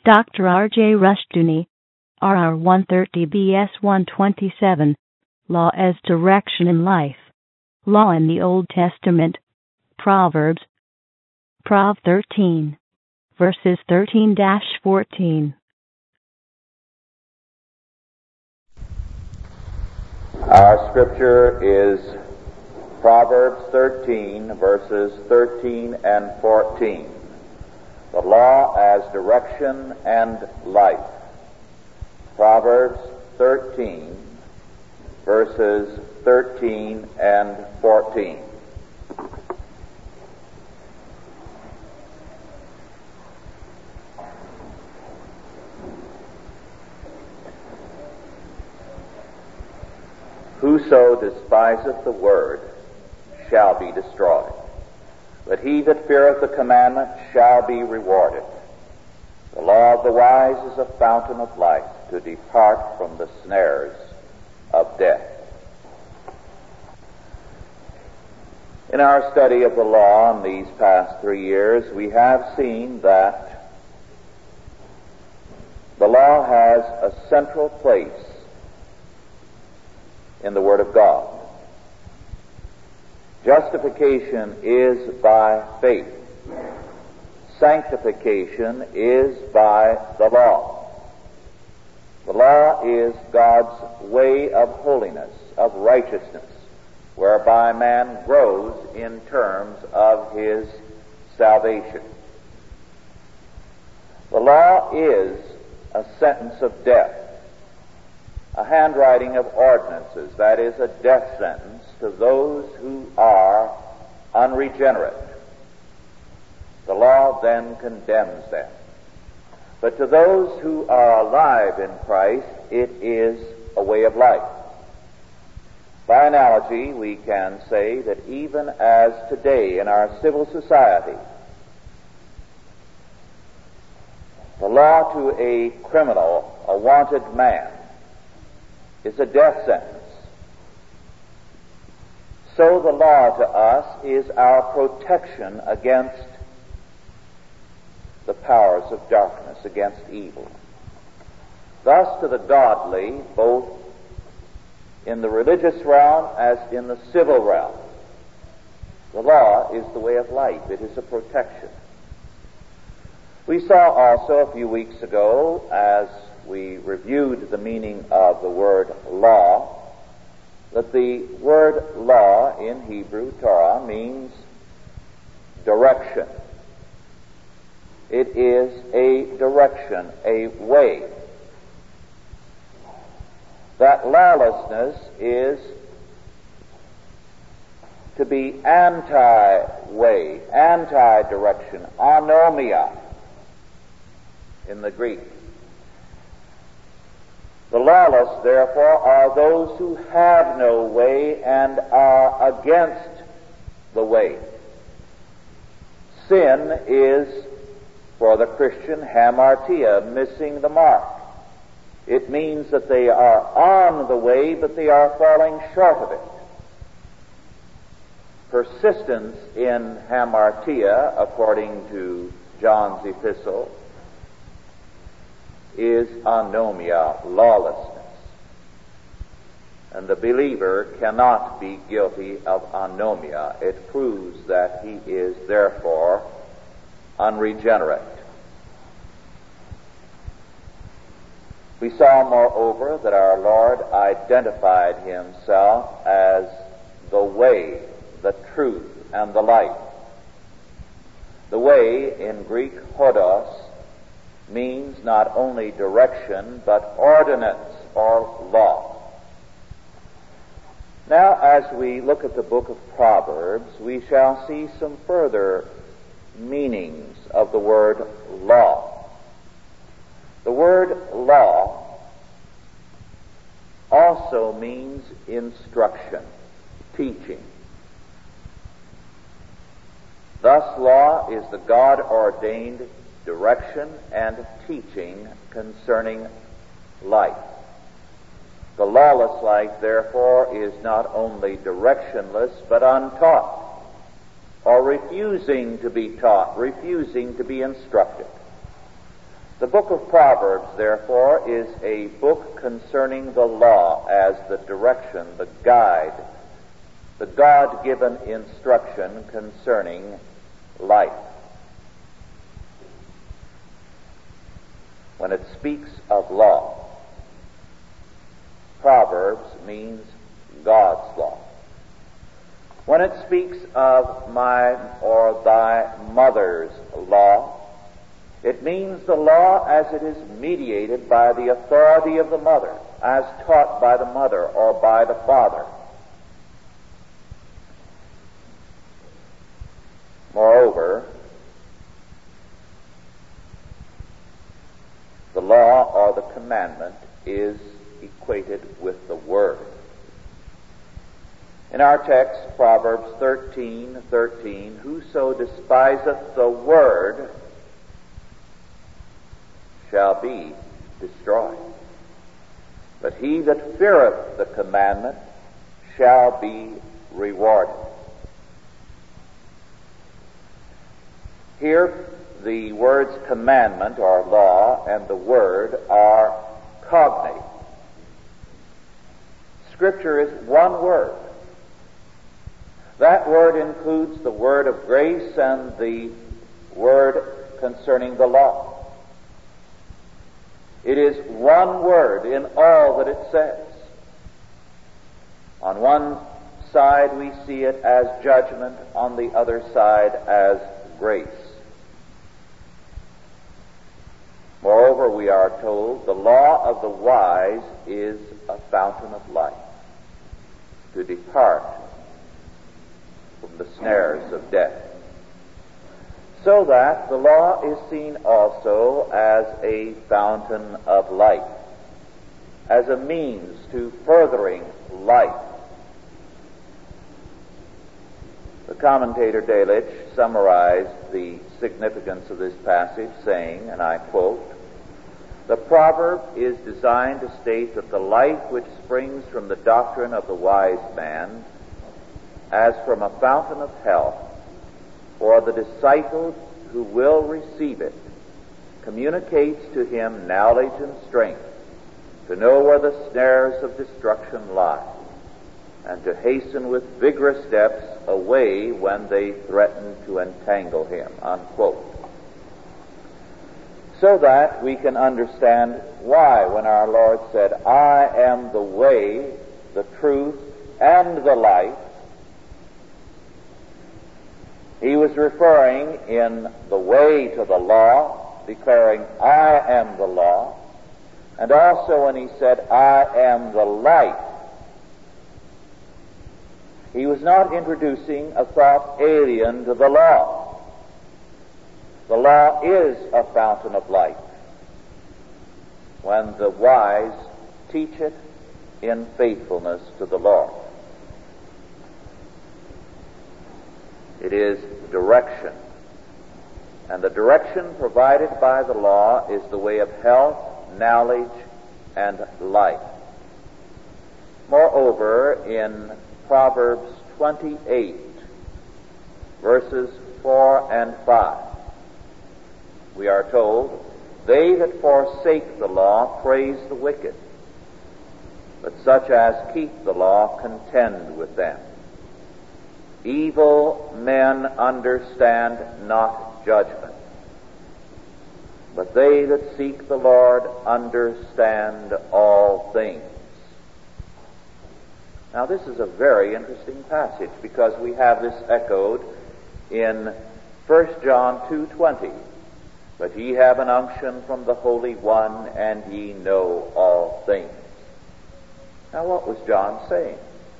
Dr. R.J. Rushdoony, RR 130 BS 127, Law as Direction in Life. Law in the Old Testament. Proverbs. Prov 13, verses 13-14. Our scripture is Proverbs 13, verses 13 and 14. The law as direction and life. Proverbs 13, verses 13 and 14. Whoso despiseth the word shall be destroyed, but he that feareth the commandment shall be rewarded. The law of the wise is a fountain of life, to depart from the snares of death. In our study of the law in these past 3 years, we have seen that the law has a central place in the Word of God. Justification is by faith. Sanctification is by the law. The law is God's way of holiness, of righteousness, whereby man grows in terms of his salvation. The law is a sentence of death, a handwriting of ordinances, that is, a death sentence to those who are unregenerate. The law then condemns them. But to those who are alive in Christ, it is a way of life. By analogy, we can say that even as today in our civil society, the law to a criminal, a wanted man, is a death sentence, so the law to us is our protection against the powers of darkness, against evil. Thus to the godly, both in the religious realm as in the civil realm, the law is the way of life. It is a protection. We saw also a few weeks ago, as we reviewed the meaning of the word law, that the word law in Hebrew, Torah, means direction. It is a direction, a way. That lawlessness is to be anti-way, anti-direction, anomia in the Greek. The lawless, therefore, are those who have no way and are against the way. Sin is, for the Christian, hamartia, missing the mark. It means that they are on the way, but they are falling short of it. Persistence in hamartia, according to John's epistle, is anomia, lawlessness. And the believer cannot be guilty of anomia. It proves that he is therefore unregenerate. We saw, moreover, that our Lord identified himself as the way, the truth, and the life. The way, in Greek, hodos, means not only direction, but ordinance or law. Now, as we look at the book of Proverbs, we shall see some further meanings of the word law. The word law also means instruction, teaching. Thus, law is the God-ordained direction and teaching concerning life. The lawless life, therefore, is not only directionless, but untaught, or refusing to be taught, refusing to be instructed. The book of Proverbs, therefore, is a book concerning the law as the direction, the guide, the God-given instruction concerning life. When it speaks of law, Proverbs means God's law. When it speaks of mine or thy mother's law, it means the law as it is mediated by the authority of the mother, as taught by the mother or by the father. Moreover, the law or the commandment is equated with the word. In our text, Proverbs 13:13, whoso despiseth the word shall be destroyed, but he that feareth the commandment shall be rewarded. Here, the words commandment or law and the word are cognate. Scripture is one word. That word includes the word of grace and the word concerning the law. It is one word in all that it says. On one side we see it as judgment, on the other side as grace. Moreover, we are told the law of the wise is a fountain of life, to depart from the snares of death. So that the law is seen also as a fountain of life, as a means to furthering life. The commentator Delitzsch summarized the significance of this passage saying, and I quote, "The proverb is designed to state that the life which springs from the doctrine of the wise man, as from a fountain of health, for the disciple who will receive it, communicates to him knowledge and strength, to know where the snares of destruction lie, and to hasten with vigorous steps away when they threaten to entangle him," unquote. So that we can understand why when our Lord said, "I am the way, the truth, and the life," He was referring in the way to the law, declaring, "I am the law," and also when he said, "I am the light," he was not introducing a thought alien to the law. The law is a fountain of life when the wise teach it in faithfulness to the Lord. It is direction. And the direction provided by the law is the way of health, knowledge, and life. Moreover, in Proverbs 28, verses 4 and 5, we are told, "They that forsake the law praise the wicked, but such as keep the law contend with them. Evil men understand not judgment, but they that seek the Lord understand all things." Now this is a very interesting passage because we have this echoed in 1 John 2:20. "But ye have an unction from the Holy One, and ye know all things." Now what was John saying?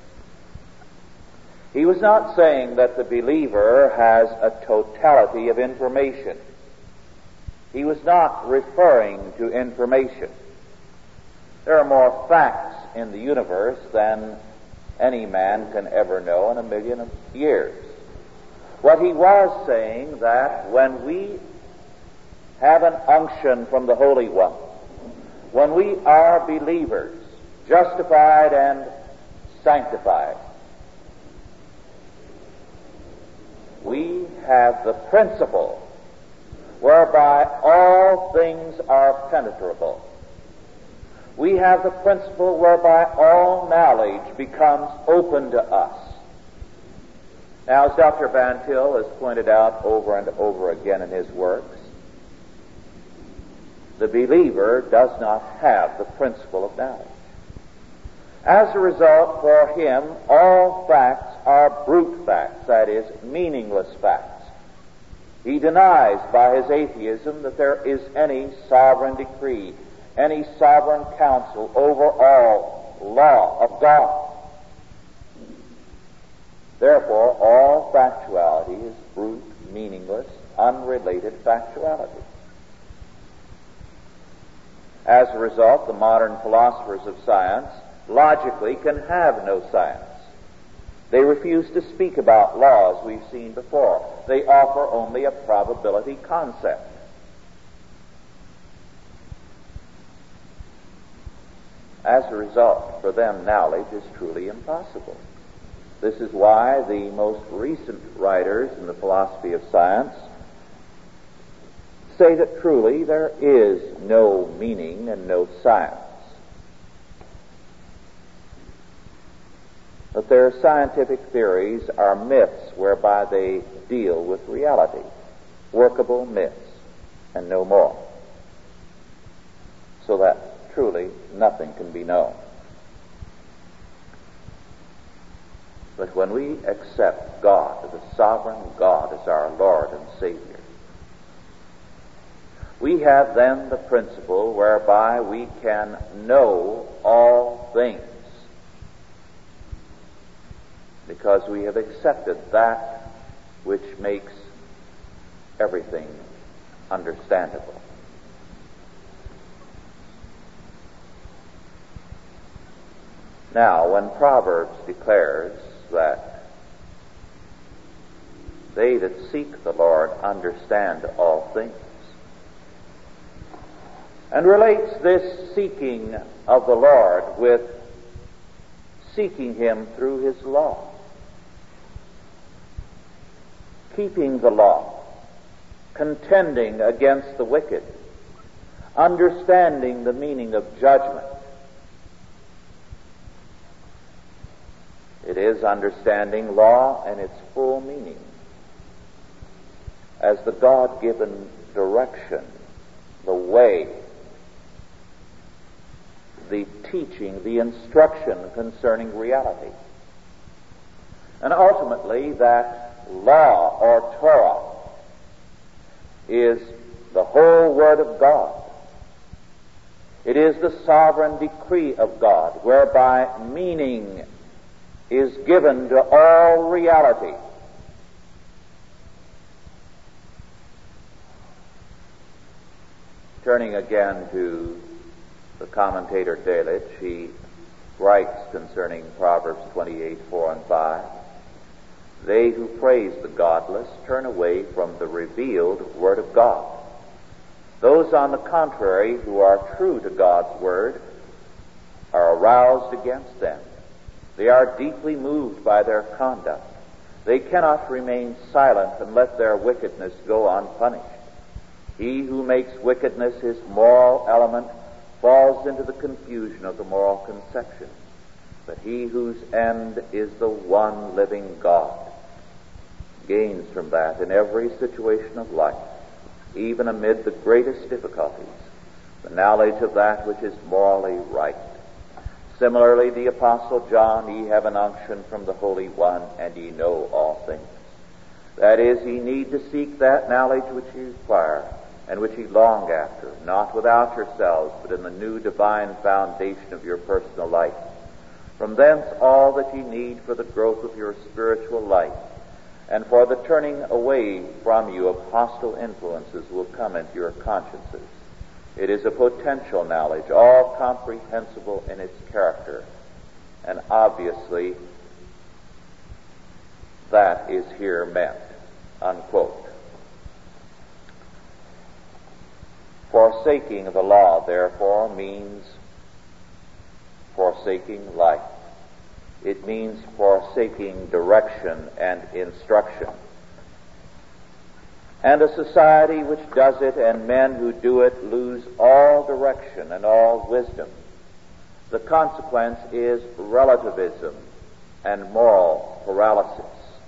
He was not saying that the believer has a totality of information. He was not referring to information. There are more facts in the universe than any man can ever know in 1,000,000 years. What he was saying that when we have an unction from the Holy One, when we are believers, justified and sanctified, we have the principle whereby all things are penetrable. We have the principle whereby all knowledge becomes open to us. Now, as Dr. Van Til has pointed out over and over again in his works, the believer does not have the principle of knowledge. As a result, for him, all facts are brute facts, that is, meaningless facts. He denies by his atheism that there is any sovereign decree, any sovereign counsel over all law of God. Therefore, all factuality is brute, meaningless, unrelated factuality. As a result, the modern philosophers of science logically can have no science. They refuse to speak about laws we've seen before. They offer only a probability concept. As a result, for them, knowledge is truly impossible. This is why the most recent writers in the philosophy of science say that truly there is no meaning and no science. That their scientific theories are myths whereby they deal with reality, workable myths, and no more. So that truly nothing can be known. But when we accept God, the sovereign God, as our Lord and Savior, we have then the principle whereby we can know all things, because we have accepted that which makes everything understandable. Now, when Proverbs declares that they that seek the Lord understand all things, and relates this seeking of the Lord with seeking Him through His law, keeping the law, contending against the wicked, understanding the meaning of judgment. It is understanding law and its full meaning as the God-given direction, the way, the teaching, the instruction concerning reality. And ultimately, that law or Torah is the whole Word of God. It is the sovereign decree of God, whereby meaning is given to all reality. Turning again to the commentator Delitzsch, he writes concerning Proverbs 28:4 and 5, "They who praise the godless turn away from the revealed Word of God. Those, on the contrary, who are true to God's Word are aroused against them. They are deeply moved by their conduct. They cannot remain silent and let their wickedness go unpunished. He who makes wickedness his moral element falls into the confusion of the moral conception. But he whose end is the one living God gains from that in every situation of life, even amid the greatest difficulties, the knowledge of that which is morally right. Similarly, the Apostle John, ye have an unction from the Holy One, and ye know all things. That is, ye need to seek that knowledge which ye require, and which ye long after, not without yourselves, but in the new divine foundation of your personal life. From thence all that ye need for the growth of your spiritual life, and for the turning away from you of hostile influences will come into your consciences. It is a potential knowledge, all comprehensible in its character, and obviously that is here meant," unquote. Forsaking the law, therefore, means forsaking life. It means forsaking direction and instruction. And a society which does it and men who do it lose all direction and all wisdom. The consequence is relativism and moral paralysis.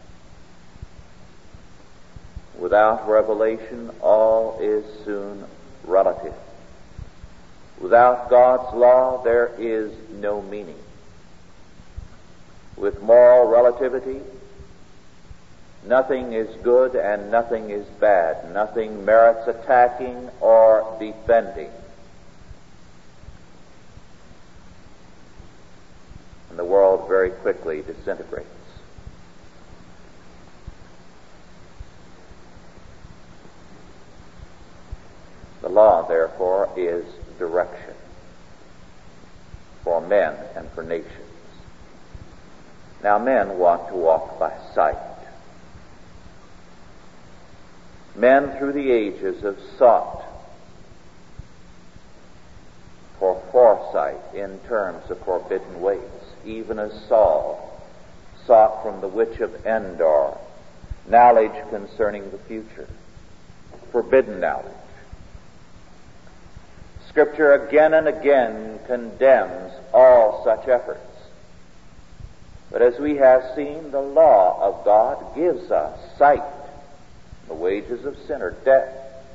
Without revelation, all is soon relative. Without God's law, there is no meaning. With moral relativity, nothing is good and nothing is bad. Nothing merits attacking or defending. And the world very quickly disintegrates. The law, therefore, is direction for men and for nations. Now, men want to walk by sight. Men through the ages have sought for foresight in terms of forbidden ways, even as Saul sought from the witch of Endor knowledge concerning the future, forbidden knowledge. Scripture again and again condemns all such efforts. But as we have seen, the law of God gives us sight. The wages of sin are death.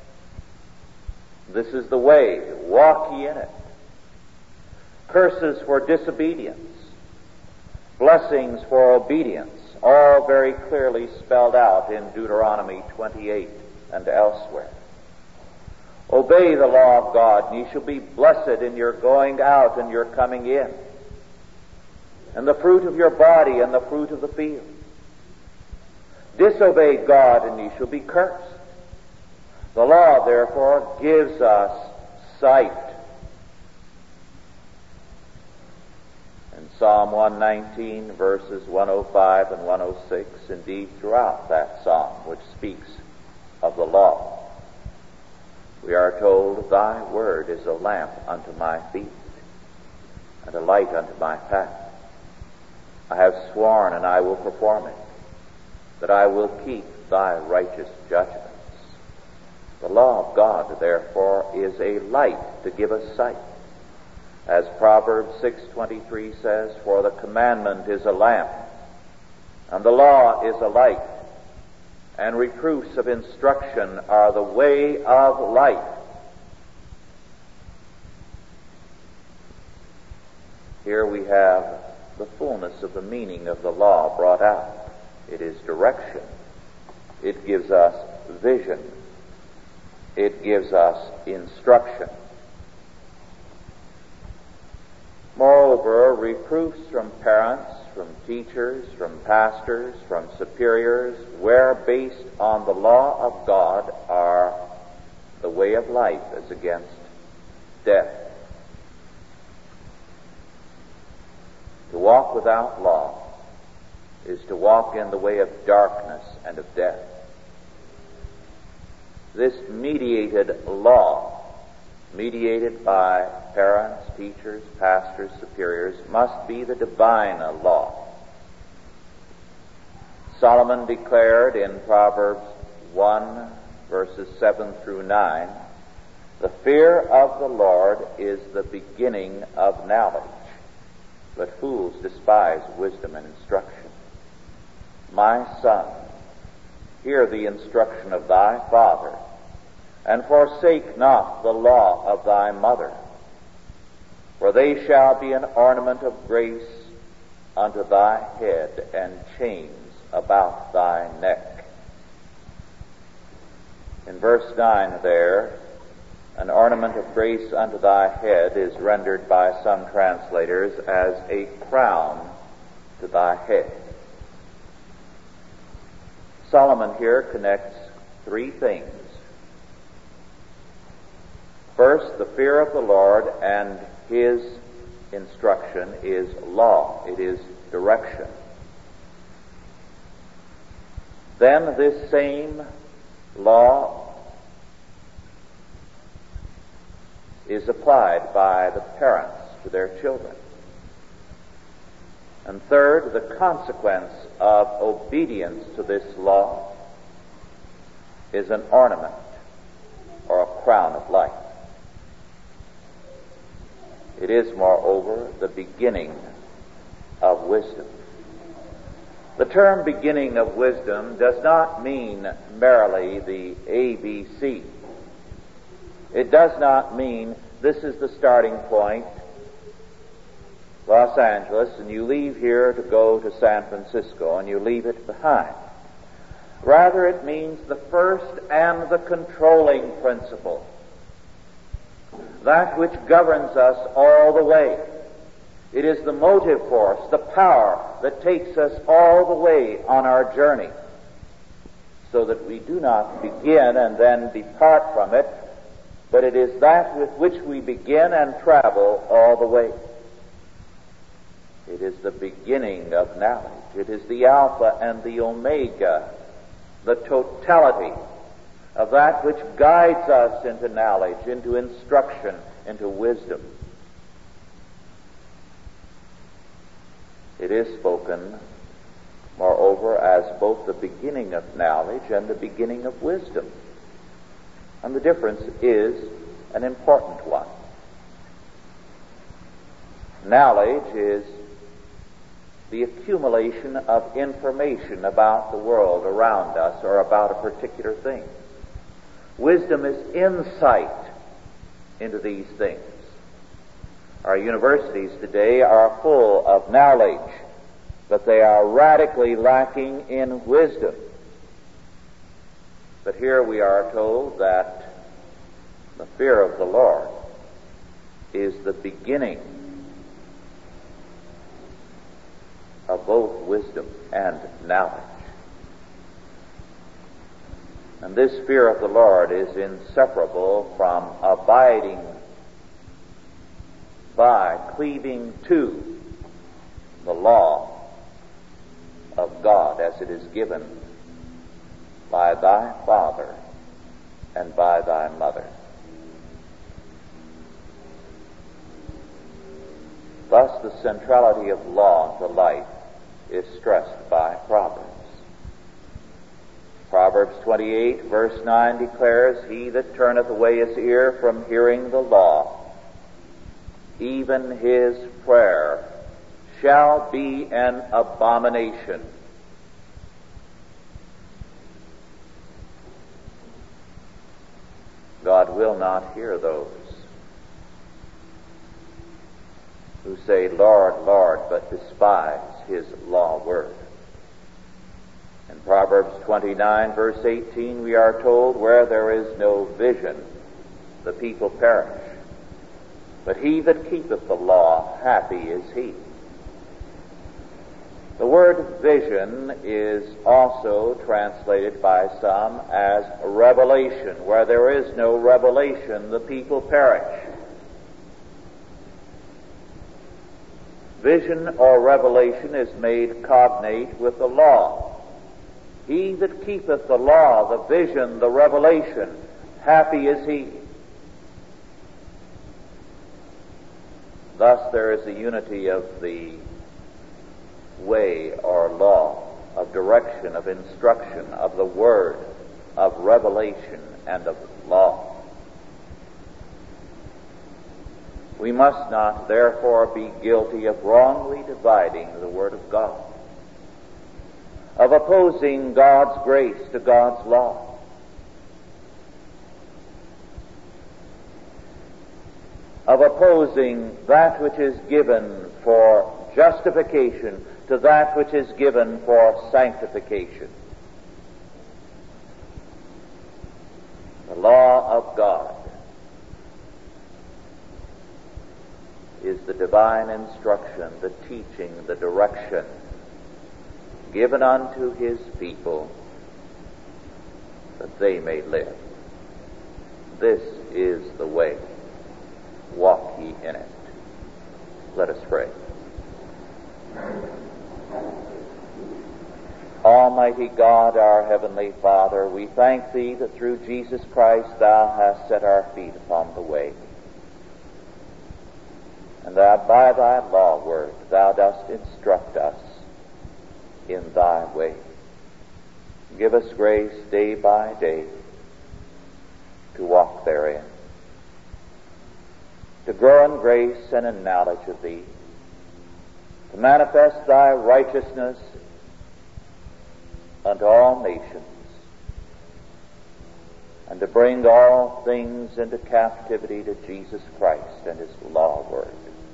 This is the way, walk ye in it. Curses for disobedience, blessings for obedience, all very clearly spelled out in Deuteronomy 28 and elsewhere. Obey the law of God, and ye shall be blessed in your going out and your coming in, and the fruit of your body and the fruit of the field. Disobey God, and ye shall be cursed. The law, therefore, gives us sight. In Psalm 119, verses 105 and 106, indeed throughout that psalm which speaks of the law, we are told, Thy word is a lamp unto my feet, and a light unto my path. I have sworn, and I will perform it, that I will keep thy righteous judgments. The law of God, therefore, is a light to give us sight. As Proverbs 6:23 says, for the commandment is a lamp, and the law is a light, and reproofs of instruction are the way of life. Here we have the fullness of the meaning of the law brought out. It is direction. It gives us vision. It gives us instruction. Moreover, reproofs from parents, from teachers, from pastors, from superiors, where based on the law of God, are the way of life as against death. To walk without law is to walk in the way of darkness and of death. This mediated law, mediated by parents, teachers, pastors, superiors, must be the divine law. Solomon declared in Proverbs 1, verses 7 through 9, the fear of the Lord is the beginning of knowledge, but fools despise wisdom and instruction. My son, hear the instruction of thy father, and forsake not the law of thy mother, for they shall be an ornament of grace unto thy head, and chains about thy neck. In verse 9 there, an ornament of grace unto thy head is rendered by some translators as a crown to thy head. Solomon here connects three things. First, the fear of the Lord and his instruction is law. It is direction. Then this same law is applied by the parents to their children. And third, the consequence of obedience to this law is an ornament or a crown of life. It is, moreover, the beginning of wisdom. The term beginning of wisdom does not mean merely the ABC. It does not mean this is the starting point, Los Angeles, and you leave here to go to San Francisco, and you leave it behind. Rather, it means the first and the controlling principle, that which governs us all the way. It is the motive force, the power that takes us all the way on our journey, so that we do not begin and then depart from it, but it is that with which we begin and travel all the way. It is the beginning of knowledge. It is the Alpha and the Omega, the totality of that which guides us into knowledge, into instruction, into wisdom. It is spoken, moreover, as both the beginning of knowledge and the beginning of wisdom. And the difference is an important one. Knowledge is the accumulation of information about the world around us or about a particular thing. Wisdom is insight into these things. Our universities today are full of knowledge, but they are radically lacking in wisdom. But here we are told that the fear of the Lord is the beginning of both wisdom and knowledge. And this fear of the Lord is inseparable from abiding by, cleaving to the law of God as it is given by thy father and by thy mother. Thus the centrality of law to life is stressed by Proverbs. Proverbs 28, verse 9 declares, "He that turneth away his ear from hearing the law, even his prayer shall be an abomination." God will not hear those who say, "Lord, Lord," but despise his law word. In Proverbs 29, verse 18, we are told, "Where there is no vision, the people perish. But he that keepeth the law, happy is he." The word vision is also translated by some as revelation. Where there is no revelation, the people perish. Vision or revelation is made cognate with the law. He that keepeth the law, the vision, the revelation, happy is he. Thus there is a unity of the way or law, of direction, of instruction, of the word, of revelation, and of law. We must not, therefore, be guilty of wrongly dividing the Word of God, of opposing God's grace to God's law. Of opposing that which is given for justification to that which is given for sanctification. The law of God is the divine instruction, the teaching, the direction given unto his people that they may live. This is the way. Walk ye in it. Let us pray. Almighty God, our Heavenly Father, we thank Thee that through Jesus Christ Thou hast set our feet upon the way, and that by Thy law word Thou dost instruct us in Thy way. Give us grace day by day to walk therein, to grow in grace and in knowledge of Thee, to manifest Thy righteousness unto all nations, and to bring all things into captivity to Jesus Christ and His law word.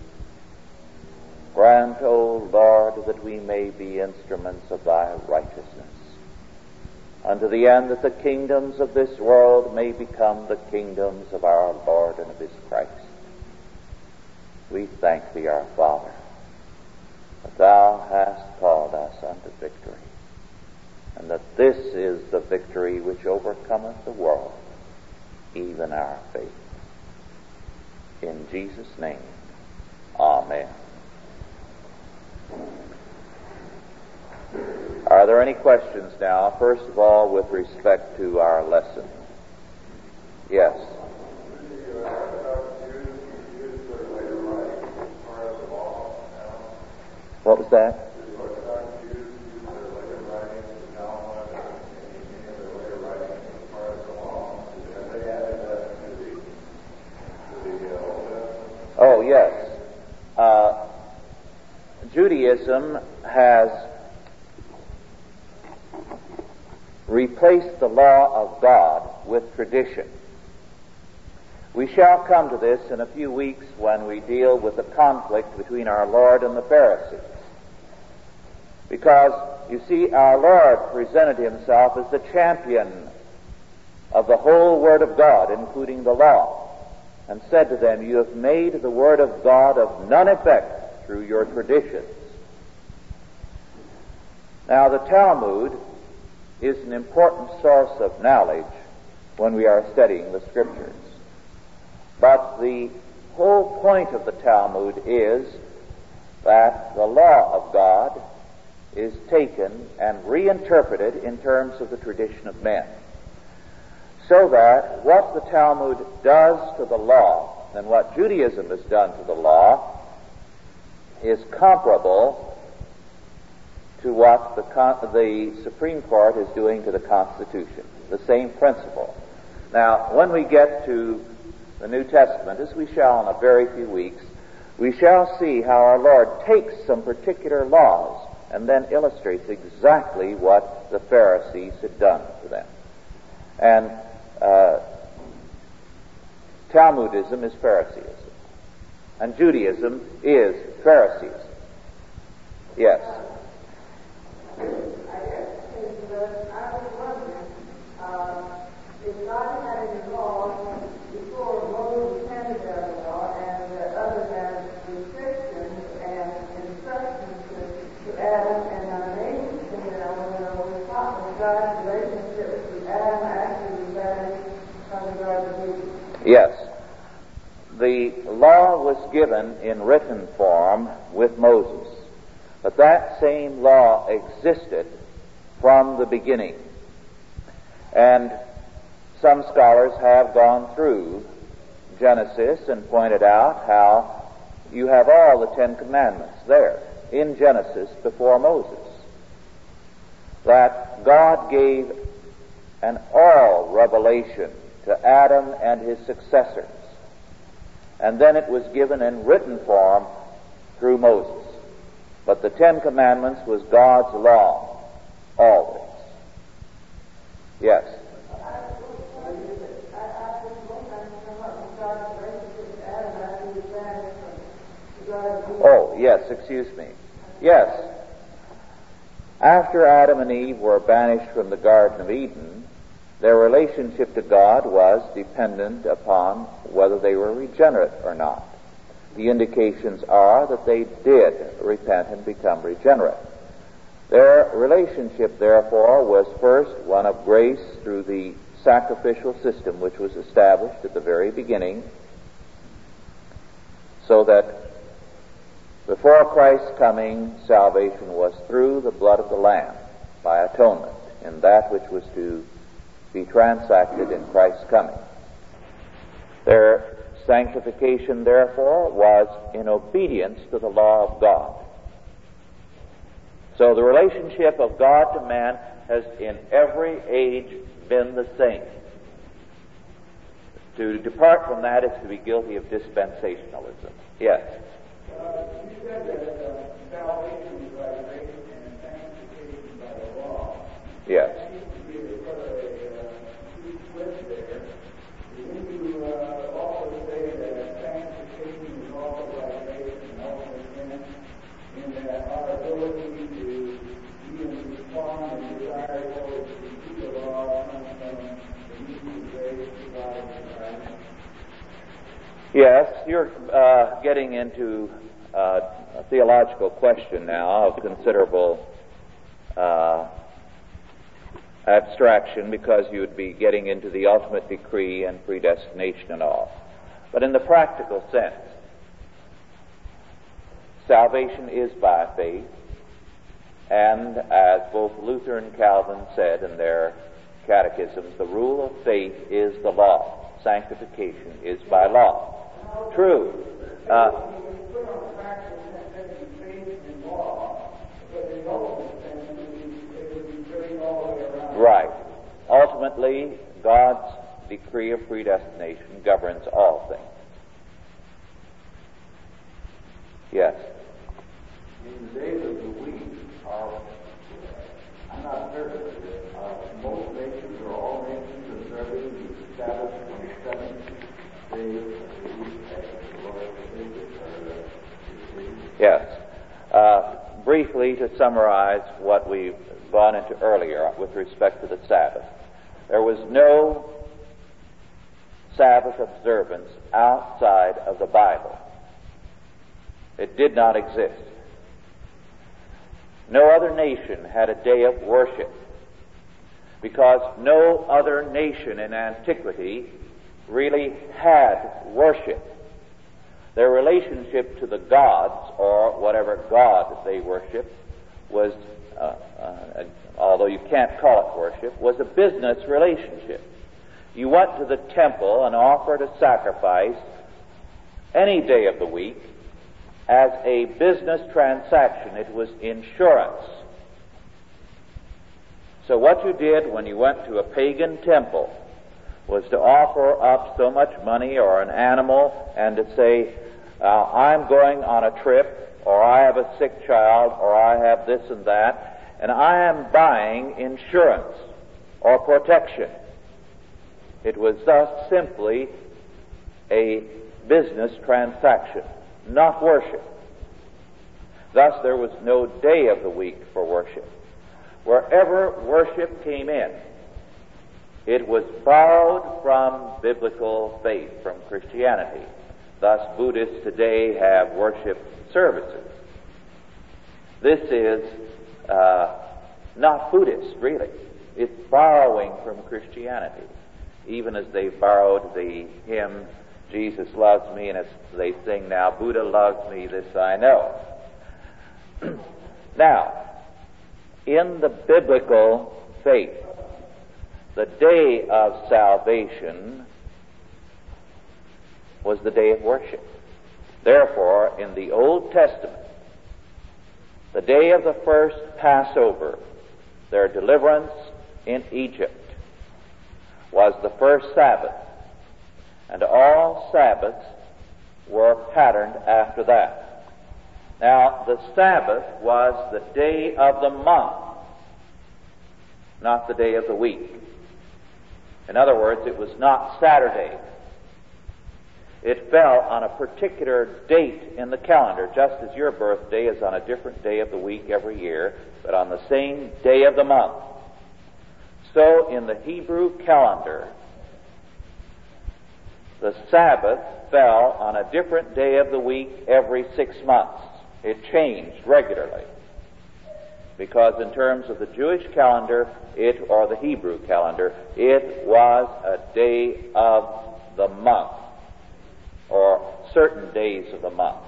Grant, O Lord, that we may be instruments of Thy righteousness, unto the end that the kingdoms of this world may become the kingdoms of our Lord and of His Christ. We thank Thee, our Father, that Thou hast called us unto victory, and that this is the victory which overcometh the world, even our faith. In Jesus' name, amen. Are there any questions now? First of all, with respect to our lesson. Yes. What was that? Oh, yes. Judaism has replaced the law of God with tradition. We shall come to this in a few weeks when we deal with the conflict between our Lord and the Pharisees. Because, you see, our Lord presented Himself as the champion of the whole Word of God, including the law, and said to them, "You have made the Word of God of none effect through your traditions." Now, the Talmud is an important source of knowledge when we are studying the Scriptures. But the whole point of the Talmud is that the law of God is taken and reinterpreted in terms of the tradition of men. So that what the Talmud does to the law and what Judaism has done to the law is comparable to what the Supreme Court is doing to the Constitution. The same principle. Now, when we get to the New Testament, as we shall in a very few weeks, we shall see how our Lord takes some particular laws and then illustrates exactly what the Pharisees had done to them. And Talmudism is Phariseeism, and Judaism is Phariseeism. Yes. I was wondering if God had any laws before Moses handed down the law, and other than restrictions and instructions to Adam and Eve, and I want to know what God's relationship with Adam actually vanished from the Garden of Eden. Yes. The law was given in written form with Moses. But that same law existed from the beginning. And some scholars have gone through Genesis and pointed out how you have all the Ten Commandments there in Genesis before Moses. That God gave an oral revelation to Adam and his successors. And then it was given in written form through Moses. But the Ten Commandments was God's law, always. Yes. Oh, yes, excuse me. Yes. After Adam and Eve were banished from the Garden of Eden, their relationship to God was dependent upon whether they were regenerate or not. The indications are that they did repent and become regenerate. Their relationship, therefore, was first one of grace through the sacrificial system which was established at the very beginning, so that before Christ's coming, salvation was through the blood of the Lamb by atonement in that which was to be transacted in Christ's coming. Their sanctification, therefore, was in obedience to the law of God. So the relationship of God to man has in every age been the same. To depart from that is to be guilty of dispensationalism. Yes? You said that salvation is by grace and sanctification by the law. Yes. There seems to be a sort of a huge split there. Didn't you also say that sanctification is also by grace and ultimate sin, in that our ability to even respond and desire those who keep the law comes from the means of grace provided by Christ? Yes, you're getting into a theological question now of considerable abstraction, because you would be getting into the ultimate decree and predestination and all. But in the practical sense, salvation is by faith, and as both Luther and Calvin said in their catechisms, the rule of faith is the law. Sanctification is by law. True. Right. Ultimately, God's decree of predestination governs all things. Yes. In the days of the week, I'm not certain, most nations or all nations observing the Sabbath on the seventh day of the week as the Lord Yes. Briefly, to summarize what we've gone into earlier with respect to the Sabbath, there was no Sabbath observance outside of the Bible. It did not exist. No other nation had a day of worship, because no other nation in antiquity really had worship. Their relationship to the gods, or whatever god they worshiped, was, although you can't call it worship, was a business relationship. You went to the temple and offered a sacrifice any day of the week as a business transaction. It was insurance. So what you did when you went to a pagan temple was to offer up so much money or an animal and to say, I'm going on a trip, or I have a sick child, or I have this and that, and I am buying insurance or protection. It was thus simply a business transaction, not worship. Thus there was no day of the week for worship. Wherever worship came in, it was borrowed from biblical faith, from Christianity. Thus Buddhists today have worship services. This is not Buddhist, really. It's borrowing from Christianity, even as they borrowed the hymn, Jesus loves me, and as they sing now, Buddha loves me, this I know. Now, in the biblical faith, the day of salvation was the day of worship. Therefore, in the Old Testament, the day of the first Passover, their deliverance in Egypt, was the first Sabbath, and all Sabbaths were patterned after that. Now, the Sabbath was the day of the month, not the day of the week. In other words, it was not Saturday. It fell on a particular date in the calendar, just as your birthday is on a different day of the week every year, but on the same day of the month. So in the Hebrew calendar, the Sabbath fell on a different day of the week every 6 months. It changed regularly, because in terms of the Jewish calendar, or the Hebrew calendar, it was a day of the month, or certain days of the month.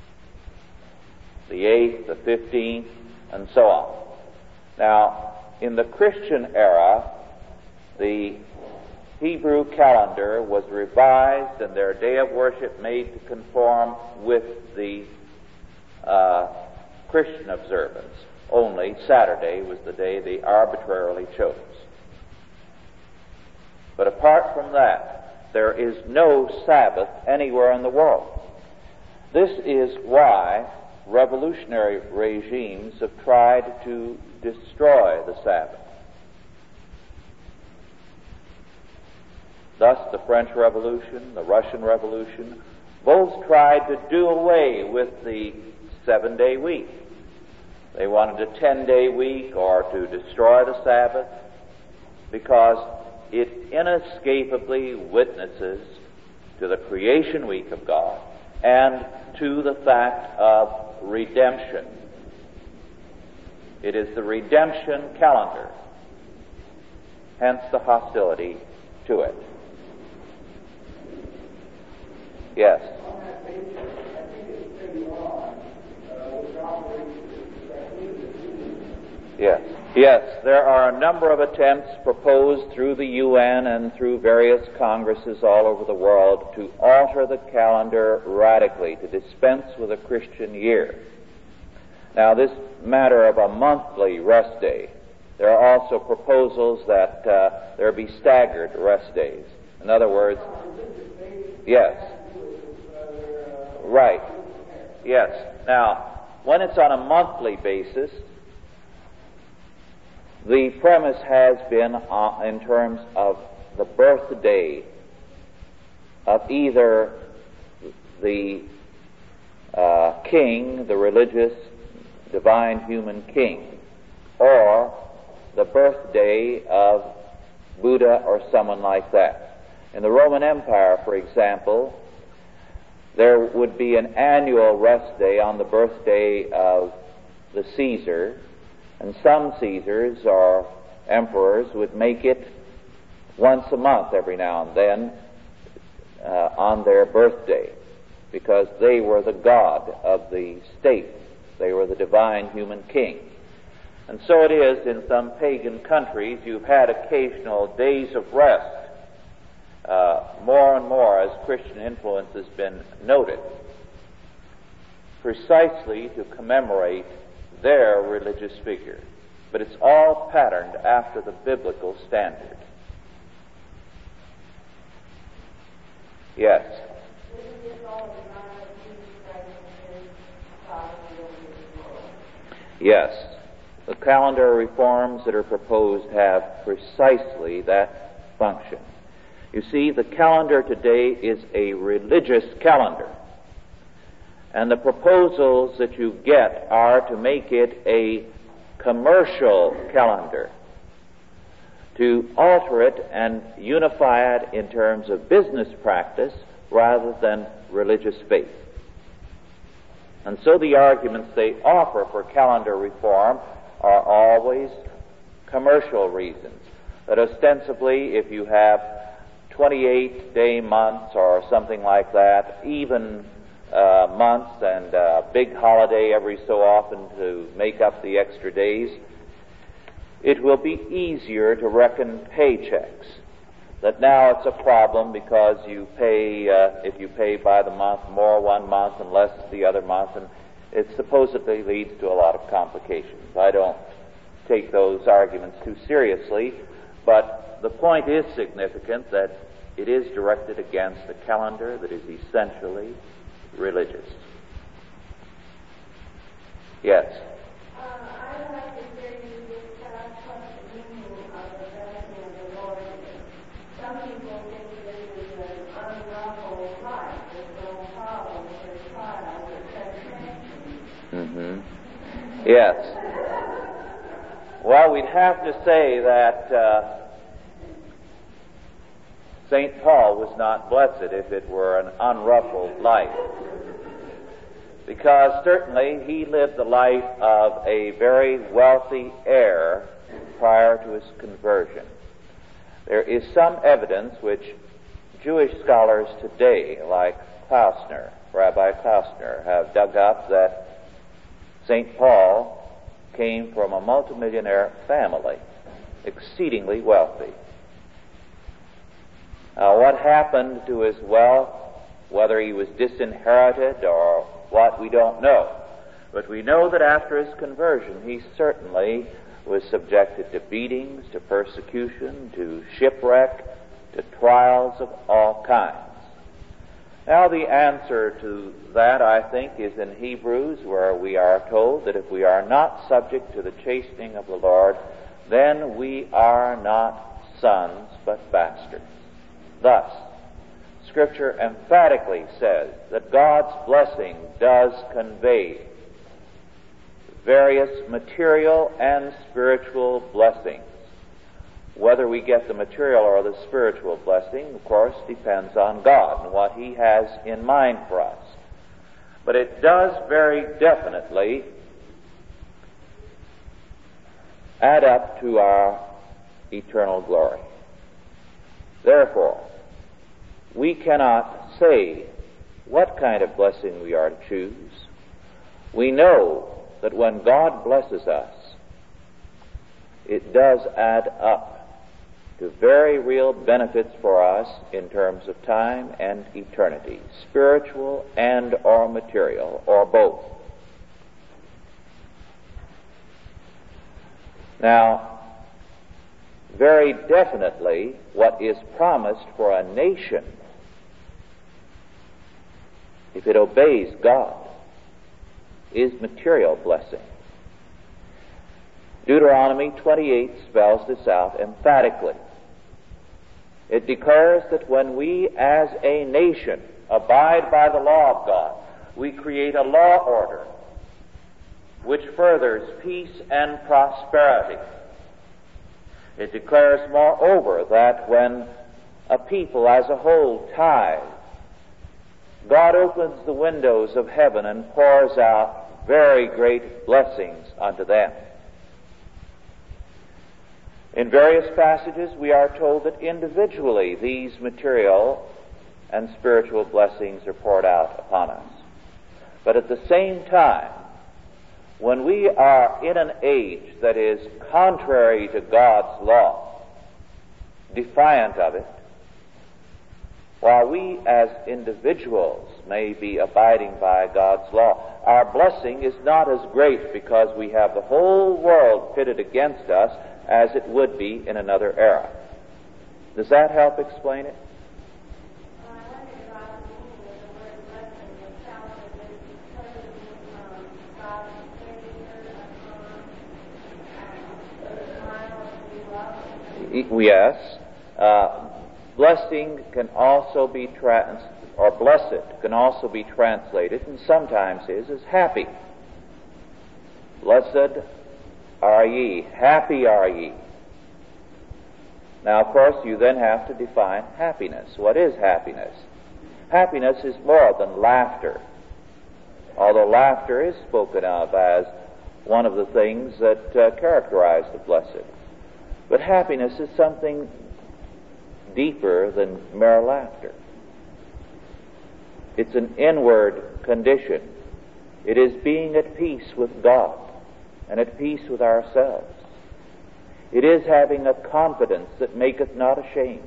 The 8th, the 15th, and so on. Now, in the Christian era, the Hebrew calendar was revised and their day of worship made to conform with the Christian observance. Only Saturday was the day they arbitrarily chose. But apart from that, There is no Sabbath anywhere in the world. This is why revolutionary regimes have tried to destroy the Sabbath. Thus, the French Revolution, the Russian Revolution, both tried to do away with the 7-day week. They wanted a 10-day week or to destroy the Sabbath because it inescapably witnesses to the creation week of God and to the fact of redemption. It is the redemption calendar, hence the hostility to it. Yes. On that basis, I think it's pretty wrong, which operates Yes. Yes, there are a number of attempts proposed through the UN and through various congresses all over the world to alter the calendar radically, to dispense with a Christian year. Now, this matter of a monthly rest day, there are also proposals that there be staggered rest days. In other words, yes. Right. Yes. Now, when it's on a monthly basis, the premise has been in terms of the birthday of either the king, the religious, divine human king, or the birthday of Buddha or someone like that. In the Roman Empire, for example, there would be an annual rest day on the birthday of the Caesar, and some Caesars or emperors would make it once a month every now and then on their birthday, because they were the god of the state. They were the divine human king. And so it is in some pagan countries. You've had occasional days of rest, more and more as Christian influence has been noted, precisely to commemorate their religious figure. But it's all patterned after the biblical standard. Yes. Yes. The calendar reforms that are proposed have precisely that function. You see, the calendar today is a religious calendar. And the proposals that you get are to make it a commercial calendar, to alter it and unify it in terms of business practice rather than religious faith. And so the arguments they offer for calendar reform are always commercial reasons. That ostensibly, if you have 28-day months or something like that, even months and a big holiday every so often to make up the extra days, it will be easier to reckon paychecks. That now it's a problem because you pay, if you pay by the month, more one month and less the other month, and it supposedly leads to a lot of complications. I don't take those arguments too seriously, but the point is significant that it is directed against a calendar that is essentially religious. Yes. I'd like to hear you discuss the meaning of the blessing of the Lord. Some people think this is an unruffled life with no problems or trials or temptations. Yes. Well, we'd have to say that St. Paul was not blessed if it were an unruffled life, because certainly he lived the life of a very wealthy heir prior to his conversion. There is some evidence which Jewish scholars today, like Klausner, Rabbi Klausner, have dug up, that St. Paul came from a multimillionaire family, exceedingly wealthy. What happened to his wealth, whether he was disinherited or what, we don't know. But we know that after his conversion, he certainly was subjected to beatings, to persecution, to shipwreck, to trials of all kinds. Now the answer to that, I think, is in Hebrews, where we are told that if we are not subject to the chastening of the Lord, then we are not sons, but bastards. Thus, Scripture emphatically says that God's blessing does convey various material and spiritual blessings. Whether we get the material or the spiritual blessing, of course, depends on God and what He has in mind for us. But it does very definitely add up to our eternal glory. Therefore, we cannot say what kind of blessing we are to choose. We know that when God blesses us, it does add up to very real benefits for us in terms of time and eternity, spiritual and or material, or both. Now, very definitely, what is promised for a nation, if it obeys God, is material blessing. Deuteronomy 28 spells this out emphatically. It declares that when we as a nation abide by the law of God, we create a law order which furthers peace and prosperity. It declares, moreover, that when a people as a whole tithe, God opens the windows of heaven and pours out very great blessings unto them. In various passages, we are told that individually these material and spiritual blessings are poured out upon us. But at the same time, when we are in an age that is contrary to God's law, defiant of it, while we as individuals may be abiding by God's law, our blessing is not as great because we have the whole world pitted against us as it would be in another era. Does that help explain it? Yes. Blessing can also be blessed can also be translated, and sometimes is, as happy. Blessed are ye, happy are ye. Now, of course, you then have to define happiness. What is happiness? Happiness is more than laughter, although laughter is spoken of as one of the things that characterize the blessed. But happiness is something deeper than mere laughter. It's an inward condition. It is being at peace with God and at peace with ourselves. It is having a confidence that maketh not ashamed.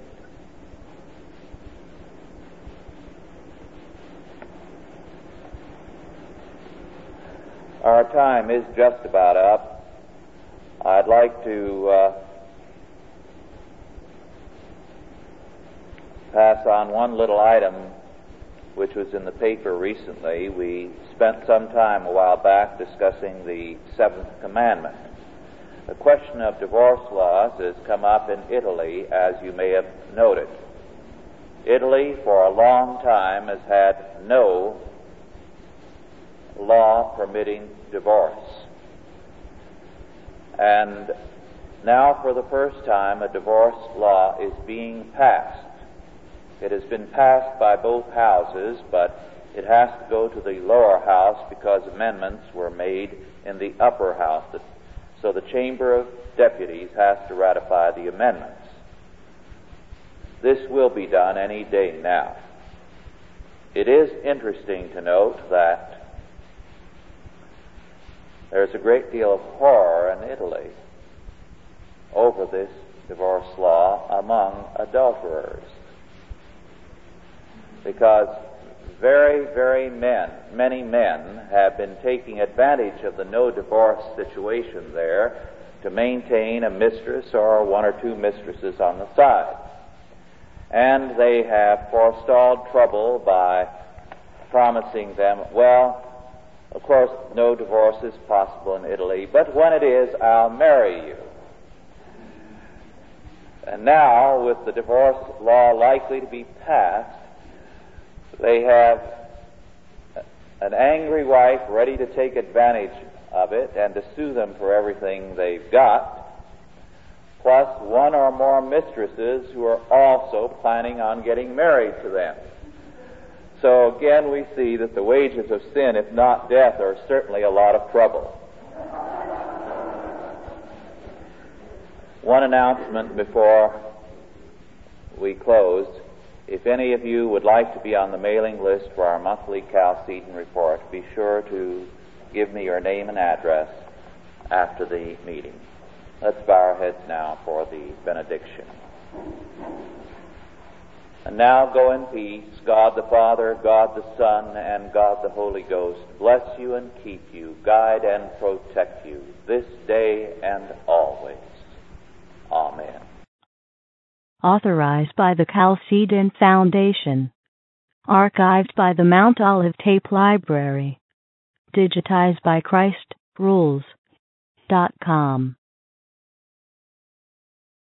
Our time is just about up. I'd like to pass on one little item which was in the paper recently. We spent some time a while back discussing the seventh commandment. The question of divorce laws has come up in Italy, as you may have noted. Italy, for a long time, has had no law permitting divorce. And now, for the first time, a divorce law is being passed. It has been passed by both houses, but it has to go to the lower house because amendments were made in the upper house. So the Chamber of Deputies has to ratify the amendments. This will be done any day now. It is interesting to note that there's a great deal of horror in Italy over this divorce law among adulterers, because many men have been taking advantage of the no divorce situation there to maintain a mistress or one or two mistresses on the side. And they have forestalled trouble by promising them, well, of course, no divorce is possible in Italy, but when it is, I'll marry you. And now, with the divorce law likely to be passed, they have an angry wife ready to take advantage of it and to sue them for everything they've got, plus one or more mistresses who are also planning on getting married to them. So again, we see that the wages of sin, if not death, are certainly a lot of trouble. One announcement before we close. If any of you would like to be on the mailing list for our monthly Chalcedon report, be sure to give me your name and address after the meeting. Let's bow our heads now for the benediction. And now go in peace. God the Father, God the Son, and God the Holy Ghost bless you and keep you, guide and protect you this day and always. Amen. Authorized by the Chalcedon Foundation. Archived by the Mount Olive Tape Library. Digitized by ChristRules.com.